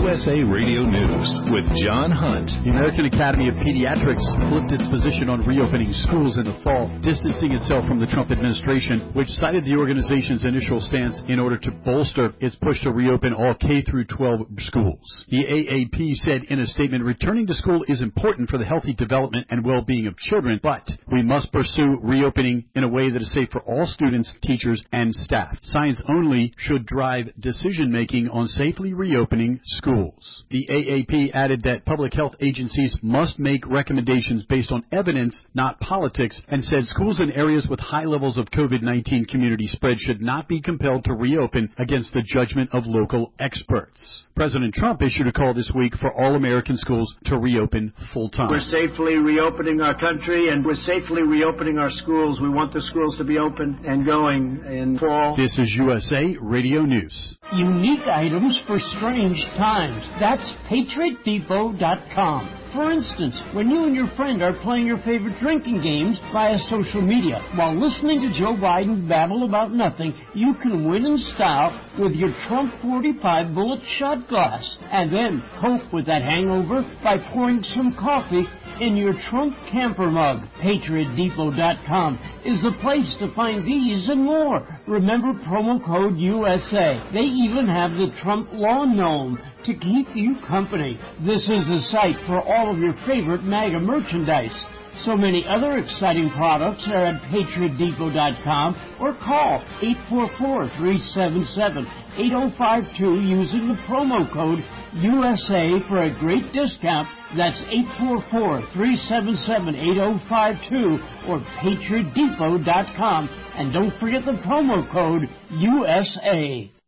USA Radio News with John Hunt. The American Academy of Pediatrics flipped its position on reopening schools in the fall, distancing itself from the Trump administration, which cited the organization's initial stance in order to bolster its push to reopen all K-12 schools. The AAP said in a statement, returning to school is important for the healthy development and well-being of children, but we must pursue reopening in a way that is safe for all students, teachers, and staff. Science only should drive decision-making on safely reopening schools. The AAP added that public health agencies must make recommendations based on evidence, not politics, and said schools in areas with high levels of COVID-19 community spread should not be compelled to reopen against the judgment of local experts. President Trump issued a call this week for all American schools to reopen full-time. We're safely reopening our country, and we're safely reopening our schools. We want the schools to be open and going in fall. This is USA Radio News. Unique items for strange times. That's PatriotDepot.com. For instance, when you and your friend are playing your favorite drinking games via social media, while listening to Joe Biden babble about nothing, you can win in style with your Trump 45 bullet shot glass. And then cope with that hangover by pouring some coffee in your Trump camper mug. PatriotDepot.com is the place to find these and more. Remember promo code USA. They even have the Trump Lawn Gnome to keep you company. This is the site for all of your favorite MAGA merchandise. So many other exciting products are at PatriotDepot.com or call 844-377-8052 using the promo code USA for a great discount. That's 844-377-8052 or PatriotDepot.com. And don't forget the promo code USA.